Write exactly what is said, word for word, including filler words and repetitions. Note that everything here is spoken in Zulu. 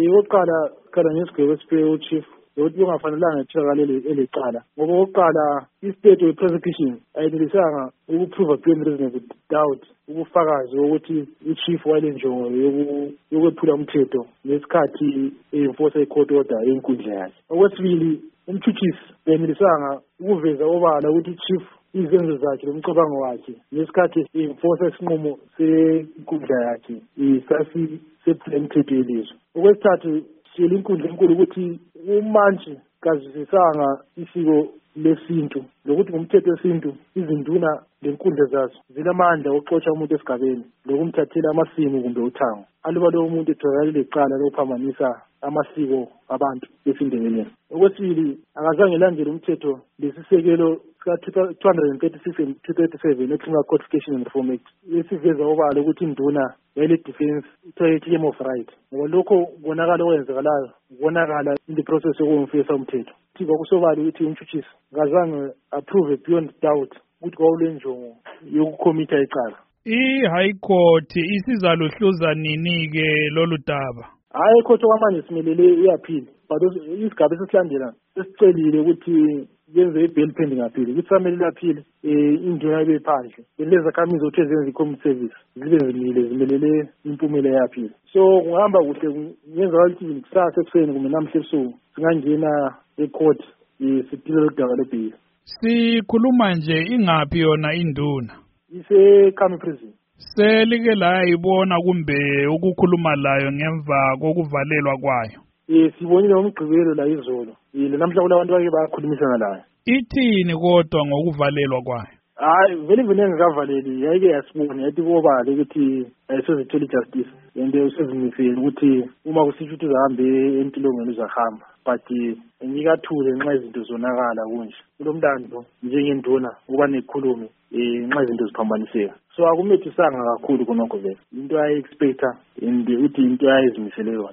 oqala kala ngesigwebo esipewe chief ukuthi ungafanelanga etholakala elecala ngoba oqala i-state of prosecution ayinelisanga ukuprove beyond reasonable doubt ubufakazi ukuthi i-chief wayenjongo yokwephula umthetho ngesikhathi enforce i-court order enkundla yakhe. Okwesibili, umthuthisi ayinelisanga ukuveza obala ukuthi i-chief izenzo zakhe lomcabango wakhe ngesikhathi enforce isinqumo senkundla yakhe isasi sephula umthetho yelizwe. Okwesithathu, siyela inkundla enkulu ukuthi umantshi kazisisanga isiko lesintu lokuthi ngumthetho wesintu izinduna lenkundla zazo zinamandla okuxotsha umuntu esigabeni lokumthathela amasimu kumbe uthango aluba lo umuntu etholakala lecala lokuphambanisa amasiko abantu besindebeleni. Okwesibili, akazange elandele umthetho lesisekelo sika-two thirty-six and two thirty-seven eCriminal Codification and Reform Act esiveza obala ukuthi induna yayile-defense ithiwa i-claim of right ngoba lokho kubonakala okwenzakalayo kubonakala in the process yokumfesa umthetho. Kuthi kwakusobala ukuthi umthuthisi ngazange approve beyond doubt ukuthi kwawule njongo yokukhomitha icala. I-High Court isizaluhluza nini-ke lolu daba? Hayi, icourt okwamanje simelele iyaphila but isigaba esisilandela sesicelile ukuthi yenze i-bail pending appeal ukuthi samele aphile induna ibe phandle lezakhamizi ukuthi zenze i-community service zibe zimile zimelele impumela yaphile. So kuhamba kuhle ngenzakala ukuthi kusasa ekuseni kumbe namhla ebusuku singangena e-court siphile lodaba le-bail. Sikhuluma nje ingaphi yona induna? Ise-Khami prison. Selike la ibona kumbe ukukhuluma layo ngemva kokuvalelwa kwayo? Eh sibonile umgqibelo la izolo. Yile namhla kulabantu bake bakhulumisana layo. Ithini kodwa ngokuvalelwa kwayo? Hayi vele vele ngikavaleli yayike yasibona yathi kubala ukuthi ayisozithola justice and usezimisela ukuthi uma kusitsho ukuthi uzahambe empilongweni uzahamba but ngikathule nxa izinto zonakala kunje kulomlando njengenduna kuba nekhulumi nxa izinto ziphambaniseka. So akumethisanga kakhulu konke vele into ayi expecta and uthi into ayizimisele yona.